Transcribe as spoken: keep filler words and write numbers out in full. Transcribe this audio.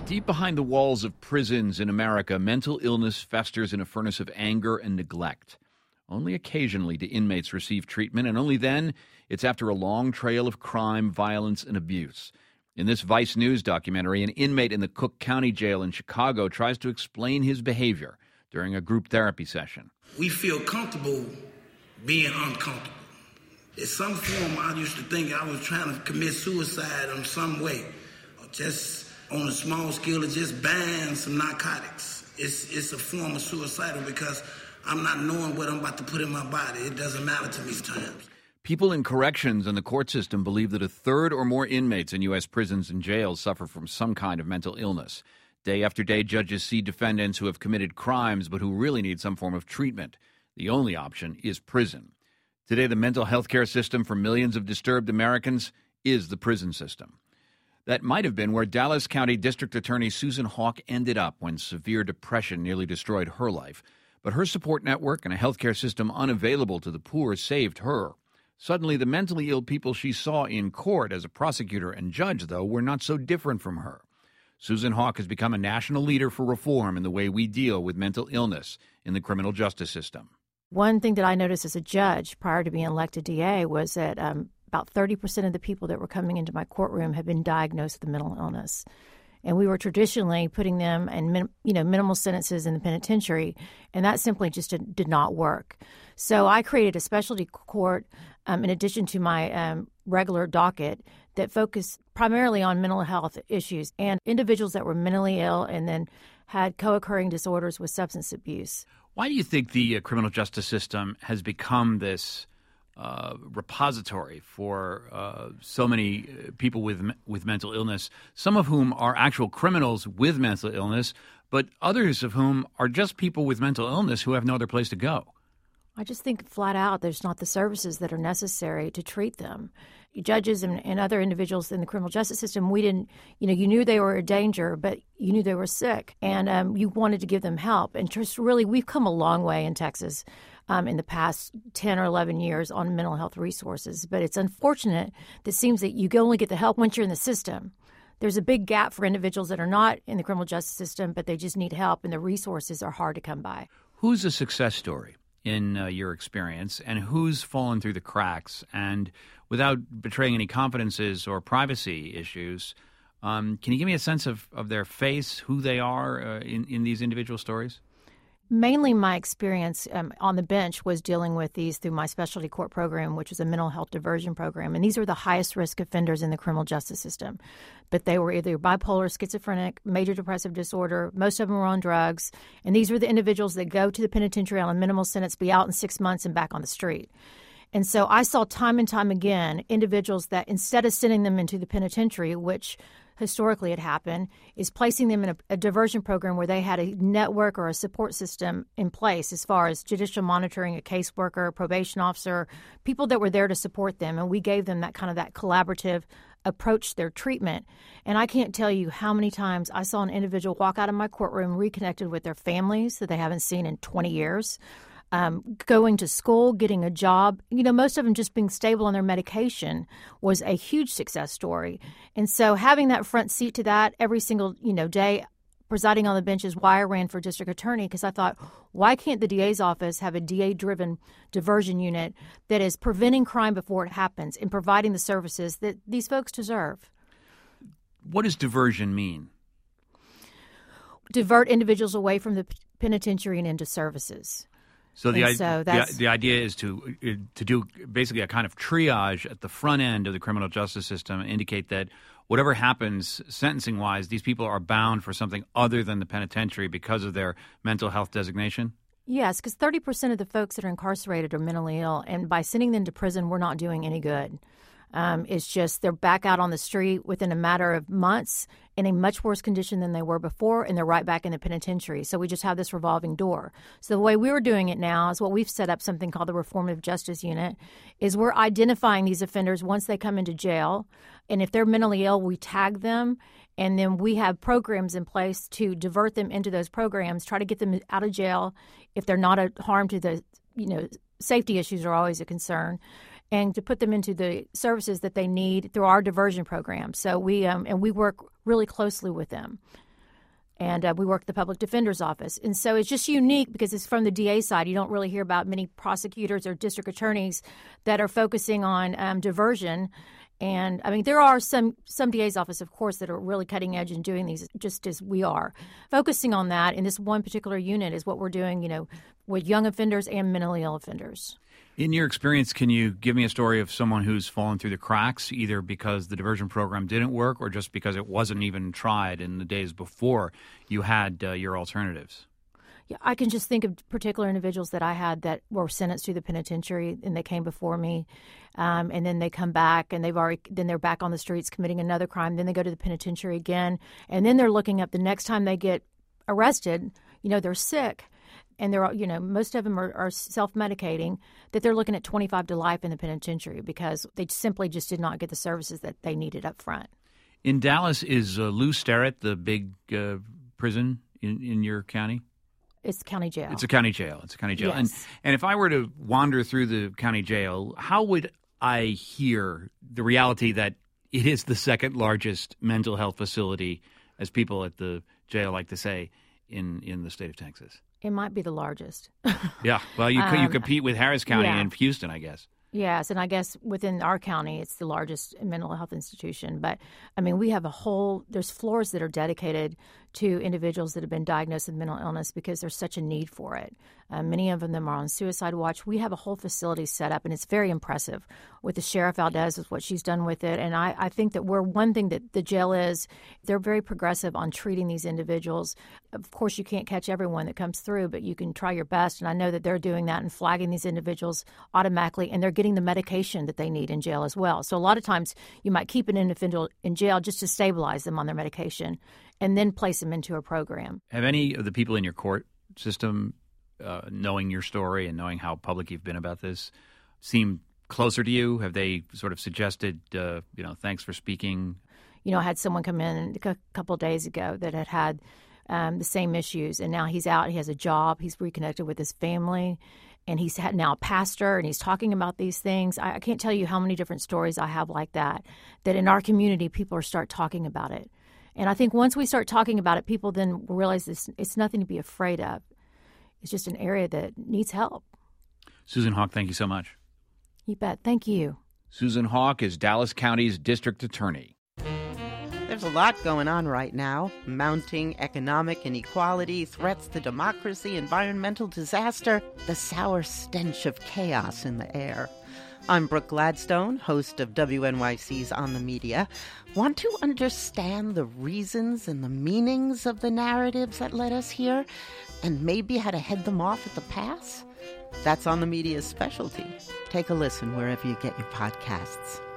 Deep behind the walls of prisons in America, mental illness festers in a furnace of anger and neglect. Only occasionally do inmates receive treatment, and only then it's after a long trail of crime, violence, and abuse. In this Vice News documentary, an inmate in the Cook County Jail in Chicago tries to explain his behavior during a group therapy session. We feel comfortable being uncomfortable. In some form, I used to think I was trying to commit suicide in some way, or just on a small scale of just buying some narcotics. It's it's a form of suicidal because I'm not knowing what I'm about to put in my body. It doesn't matter to me sometimes. People in corrections and the court system believe that a third or more inmates in U S prisons and jails suffer from some kind of mental illness. Day after day, judges see defendants who have committed crimes but who really need some form of treatment. The only option is prison. Today, the mental health care system for millions of disturbed Americans is the prison system. That might have been where Dallas County District Attorney Susan Hawk ended up when severe depression nearly destroyed her life. But her support network and a healthcare system unavailable to the poor saved her. Suddenly, the mentally ill people she saw in court as a prosecutor and judge, though, were not so different from her. Susan Hawk has become a national leader for reform in the way we deal with mental illness in the criminal justice system. One thing that I noticed as a judge prior to being elected D A was that um, about thirty percent of the people that were coming into my courtroom had been diagnosed with a mental illness. And we were traditionally putting them in min, you know, minimal sentences in the penitentiary, and that simply just did, did not work. So I created a specialty court um, in addition to my um, regular docket that focused primarily on mental health issues and individuals that were mentally ill and then had co-occurring disorders with substance abuse. Why do you think the uh, criminal justice system has become this Uh, repository for uh, so many people with with mental illness, some of whom are actual criminals with mental illness, but others of whom are just people with mental illness who have no other place to go? I just think flat out there's not the services that are necessary to treat them. Judges and, and other individuals in the criminal justice system, we didn't, you know, you knew they were a danger, but you knew they were sick, and um, you wanted to give them help. And just really, we've come a long way in Texas um, in the past ten or eleven years on mental health resources. But it's unfortunate that it seems that you can only get the help once you're in the system. There's a big gap for individuals that are not in the criminal justice system, but they just need help, and the resources are hard to come by. Who's a success story in uh, your experience, and who's fallen through the cracks? And without betraying any confidences or privacy issues, um, can you give me a sense of, of their face, who they are uh, in, in these individual stories? Mainly my experience um, on the bench was dealing with these through my specialty court program, which was a mental health diversion program. And these were the highest risk offenders in the criminal justice system. But they were either bipolar, schizophrenic, major depressive disorder. Most of them were on drugs. And these were the individuals that go to the penitentiary on a minimal sentence, be out in six months and back on the street. And so I saw time and time again individuals that instead of sending them into the penitentiary, which historically had happened, is placing them in a, a diversion program where they had a network or a support system in place as far as judicial monitoring, a caseworker, probation officer, people that were there to support them. And we gave them that kind of that collaborative approach to their treatment. And I can't tell you how many times I saw an individual walk out of my courtroom reconnected with their families that they haven't seen in twenty years. Um, going to school, getting a job, you know, most of them just being stable on their medication was a huge success story. And so having that front seat to that every single, you know, day, presiding on the bench is why I ran for district attorney, because I thought, why can't the D A's office have a D A-driven diversion unit that is preventing crime before it happens and providing the services that these folks deserve? What does diversion mean? Divert individuals away from the penitentiary and into services. So the, and so the the idea is to to do basically a kind of triage at the front end of the criminal justice system and indicate that whatever happens sentencing-wise, these people are bound for something other than the penitentiary because of their mental health designation? Yes, because thirty percent of the folks that are incarcerated are mentally ill, and by sending them to prison, we're not doing any good. Um, it's just they're back out on the street within a matter of months in a much worse condition than they were before, and they're right back in the penitentiary. So we just have this revolving door. So the way we were doing it now is what we've set up something called the Reformative Justice Unit, is we're identifying these offenders once they come into jail, and if they're mentally ill, we tag them, and then we have programs in place to divert them into those programs, try to get them out of jail if they're not a harm to the, you know, safety issues are always a concern, and to put them into the services that they need through our diversion program. So we um, and we work really closely with them. And uh, we work at the public defender's office. And so it's just unique because it's from the D A side. You don't really hear about many prosecutors or district attorneys that are focusing on um, diversion. And, I mean, there are some, some D A's office, of course, that are really cutting edge in doing these just as we are. Focusing on that in this one particular unit is what we're doing, you know, with young offenders and mentally ill offenders. In your experience, can you give me a story of someone who's fallen through the cracks, either because the diversion program didn't work or just because it wasn't even tried in the days before you had uh, your alternatives? Yeah, I can just think of particular individuals that I had that were sentenced to the penitentiary and they came before me, um, and then they come back and they've already then they're back on the streets committing another crime. Then they go to the penitentiary again, and then they're looking up the next time they get arrested. You know, they're sick. And they're, you know, most of them are, are self-medicating, that they're looking at twenty-five to life in the penitentiary because they simply just did not get the services that they needed up front. In Dallas, is uh, Lew Sterrett the big uh, prison in, in your county? It's county jail. It's a county jail. It's a county jail. Yes. And, and if I were to wander through the county jail, how would I hear the reality that it is the second largest mental health facility, as people at the jail like to say, in, in the state of Texas? It might be the largest. Yeah. Well, you um, you compete with Harris County yeah. and Houston, I guess. Yes, and I guess within our county, it's the largest mental health institution. But, I mean, we have a whole – there's floors that are dedicated to individuals that have been diagnosed with mental illness because there's such a need for it. Uh, many of them are on suicide watch. We have a whole facility set up, and it's very impressive with the Sheriff Valdez is what she's done with it. And I, I think that we're one thing that the jail is, they're very progressive on treating these individuals. Of course, you can't catch everyone that comes through, but you can try your best. And I know that they're doing that and flagging these individuals automatically, and they're getting the medication that they need in jail as well. So a lot of times you might keep an individual in jail just to stabilize them on their medication and then place them into a program. Have any of the people in your court system, uh, knowing your story and knowing how public you've been about this, seem closer to you? Have they sort of suggested, uh, you know, thanks for speaking? You know, I had someone come in a couple of days ago that had had um, the same issues, and now he's out. He has a job. He's reconnected with his family, and he's had now a pastor, and he's talking about these things. I, I can't tell you how many different stories I have like that, that in our community people are start talking about it. And I think once we start talking about it, people then realize this, it's nothing to be afraid of. It's just an area that needs help. Susan Hawk, thank you so much. You bet. Thank you. Susan Hawk is Dallas County's district attorney. There's a lot going on right now. Mounting economic inequality, threats to democracy, environmental disaster, the sour stench of chaos in the air. I'm Brooke Gladstone, host of W N Y C's On the Media. Want to understand the reasons and the meanings of the narratives that led us here, and maybe how to head them off at the pass? That's On the Media's specialty. Take a listen wherever you get your podcasts.